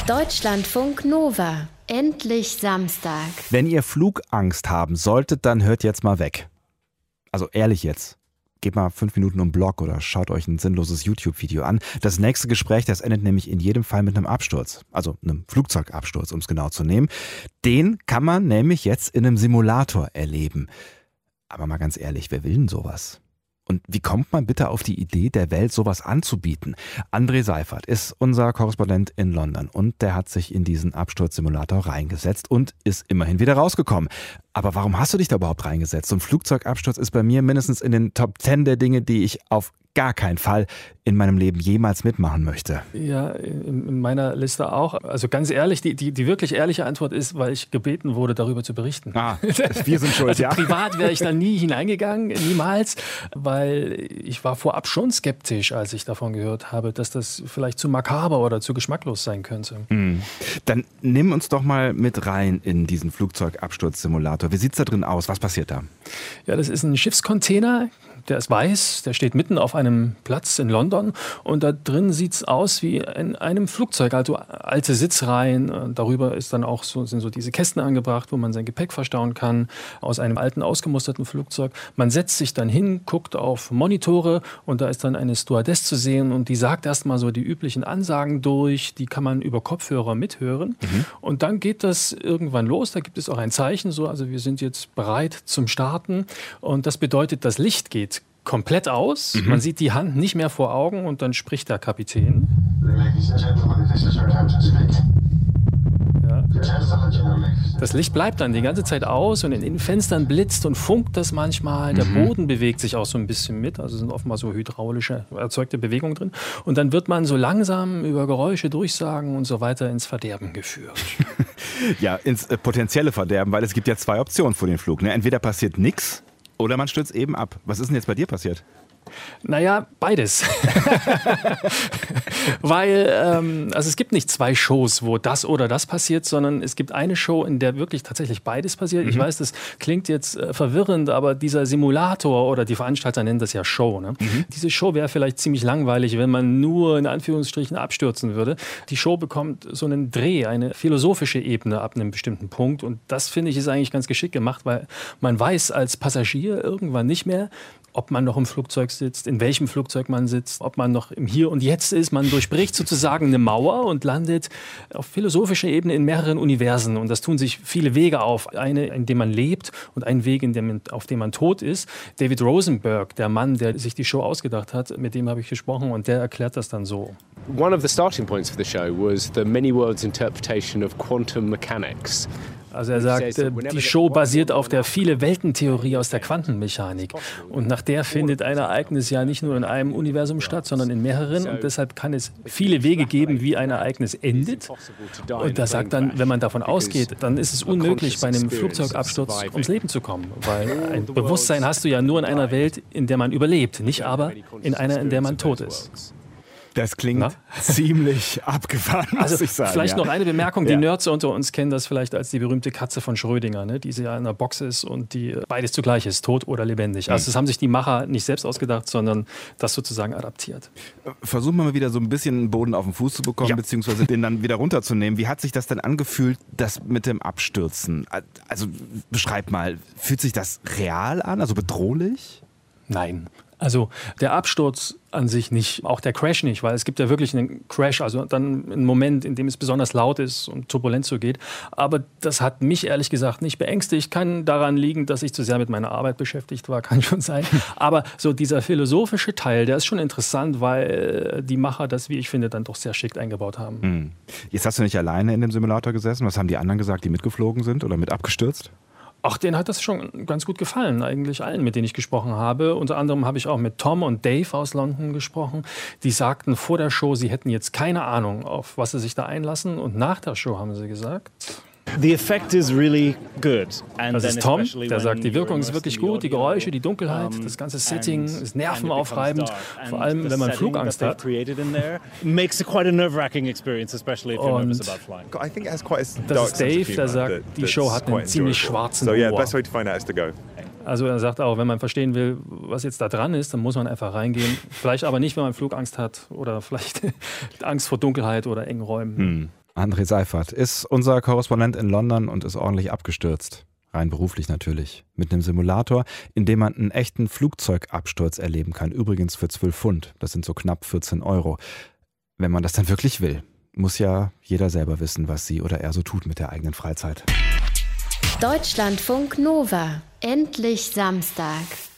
Deutschlandfunk Nova. Endlich Samstag. Wenn ihr Flugangst haben solltet, dann hört jetzt mal weg. Also ehrlich jetzt. Geht mal 5 Minuten um den Block oder schaut euch ein sinnloses YouTube-Video an. Das nächste Gespräch, das endet nämlich in jedem Fall mit einem Absturz. Also einem Flugzeugabsturz, um es genau zu nehmen. Den kann man nämlich jetzt in einem Simulator erleben. Aber mal ganz ehrlich, wer will denn sowas? Und wie kommt man bitte auf die Idee, der Welt sowas anzubieten? André Seifert ist unser Korrespondent in London und der hat sich in diesen Absturzsimulator reingesetzt und ist immerhin wieder rausgekommen. Aber warum hast du dich da überhaupt reingesetzt? So ein Flugzeugabsturz ist bei mir mindestens in den Top 10 der Dinge, die ich auf gar keinen Fall in meinem Leben jemals mitmachen möchte. Ja, in meiner Liste auch. Also ganz ehrlich, die wirklich ehrliche Antwort ist, weil ich gebeten wurde, darüber zu berichten. Wir sind schuld, also ja. Privat wäre ich da nie hineingegangen, niemals, weil ich war vorab schon skeptisch, als ich davon gehört habe, dass das vielleicht zu makaber oder zu geschmacklos sein könnte. Dann nimm uns doch mal mit rein in diesen Flugzeugabsturzsimulator. Wie sieht's da drin aus? Was passiert da? Ja, das ist ein Schiffscontainer. Der ist weiß, der steht mitten auf einem Platz in London und da drin sieht es aus wie in einem Flugzeug, also alte Sitzreihen. Darüber ist dann auch sind so diese Kästen angebracht, wo man sein Gepäck verstauen kann, aus einem alten, ausgemusterten Flugzeug. Man setzt sich dann hin, guckt auf Monitore und da ist dann eine Stewardess zu sehen und die sagt erstmal so die üblichen Ansagen durch, die kann man über Kopfhörer mithören. Und dann geht das irgendwann los, da gibt es auch ein Zeichen, so, also wir sind jetzt bereit zum Starten und das bedeutet, das Licht geht komplett aus. Man sieht die Hand nicht mehr vor Augen und dann spricht der Kapitän. Ja. Das Licht bleibt dann die ganze Zeit aus und in den Fenstern blitzt und funkt das manchmal. Der Boden bewegt sich auch so ein bisschen mit, also sind offenbar so hydraulische erzeugte Bewegungen drin. Und dann wird man so langsam über Geräusche, Durchsagen und so weiter ins Verderben geführt. Ja, ins potenzielle Verderben, weil es gibt ja 2 Optionen vor dem Flug. Ne? Entweder passiert nichts oder man stürzt eben ab. Was ist denn jetzt bei dir passiert? Naja, beides. Weil also es gibt nicht 2 Shows, wo das oder das passiert, sondern es gibt eine Show, in der wirklich tatsächlich beides passiert. Ich weiß, das klingt jetzt verwirrend, aber dieser Simulator oder die Veranstalter nennen das ja Show. Ne? Diese Show wäre vielleicht ziemlich langweilig, wenn man nur in Anführungsstrichen abstürzen würde. Die Show bekommt so einen Dreh, eine philosophische Ebene ab einem bestimmten Punkt und das finde ich ist eigentlich ganz geschickt gemacht, weil man weiß als Passagier irgendwann nicht mehr, ob man noch im Flugzeug sitzt, in welchem Flugzeug man sitzt, ob man noch im Hier und Jetzt ist. Man durchbricht sozusagen eine Mauer und landet auf philosophischer Ebene in mehreren Universen. Und das tun sich viele Wege auf. Eine, in dem man lebt und ein Weg, auf dem man tot ist. David Rosenberg, der Mann, der sich die Show ausgedacht hat, mit dem habe ich gesprochen und der erklärt das dann so. One of the starting points for the show was the many worlds interpretation of quantum mechanics. Also er sagt, die Show basiert auf der Viele-Welten-Theorie aus der Quantenmechanik. Und nach der findet ein Ereignis ja nicht nur in einem Universum statt, sondern in mehreren. Und deshalb kann es viele Wege geben, wie ein Ereignis endet. Und er sagt dann, wenn man davon ausgeht, dann ist es unmöglich, bei einem Flugzeugabsturz ums Leben zu kommen. Weil ein Bewusstsein hast du ja nur in einer Welt, in der man überlebt, nicht aber in einer, in der man tot ist. Das klingt ziemlich abgefahren, muss ich sagen. Vielleicht noch eine Bemerkung, die Nerds unter uns kennen das vielleicht als die berühmte Katze von Schrödinger, ne? Die ja in einer Box ist und die beides zugleich ist, tot oder lebendig. Also das haben sich die Macher nicht selbst ausgedacht, sondern das sozusagen adaptiert. Versuchen wir mal wieder so ein bisschen Boden auf den Fuß zu bekommen, beziehungsweise den dann wieder runterzunehmen. Wie hat sich das denn angefühlt, das mit dem Abstürzen? Also beschreib mal, fühlt sich das real an, also bedrohlich? Nein. Also der Absturz an sich nicht, auch der Crash nicht, weil es gibt ja wirklich einen Crash, also dann einen Moment, in dem es besonders laut ist und turbulent so geht. Aber das hat mich ehrlich gesagt nicht beängstigt. Kann daran liegen, dass ich zu sehr mit meiner Arbeit beschäftigt war, kann schon sein. Aber so dieser philosophische Teil, der ist schon interessant, weil die Macher das, wie ich finde, dann doch sehr schick eingebaut haben. Jetzt hast du nicht alleine in dem Simulator gesessen. Was haben die anderen gesagt, die mitgeflogen sind oder mit abgestürzt? Ach, denen hat das schon ganz gut gefallen, eigentlich allen, mit denen ich gesprochen habe. Unter anderem habe ich auch mit Tom und Dave aus London gesprochen. Die sagten vor der Show, sie hätten jetzt keine Ahnung, auf was sie sich da einlassen. Und nach der Show haben sie gesagt... The effect is really good. Das ist Tom, der sagt, die Wirkung ist wirklich gut, die Geräusche, die Dunkelheit, das ganze Setting ist nervenaufreibend, vor allem wenn man Flugangst hat. Makes it quite a nerve-wracking experience, especially if you're nervous about flying. I think it has quite a Das dark ist Dave, der sagt, die Show hat einen ziemlich schwarzen Humor. best way to find out is to go. Also er sagt auch, wenn man verstehen will, was jetzt da dran ist, dann muss man einfach reingehen. Vielleicht aber nicht, wenn man Flugangst hat oder vielleicht Angst vor Dunkelheit oder engen Räumen. André Seifert ist unser Korrespondent in London und ist ordentlich abgestürzt. Rein beruflich natürlich. Mit einem Simulator, in dem man einen echten Flugzeugabsturz erleben kann. Übrigens für 12 Pfund. Das sind so knapp 14 €. Wenn man das dann wirklich will. Muss ja jeder selber wissen, was sie oder er so tut mit der eigenen Freizeit. Deutschlandfunk Nova. Endlich Samstag.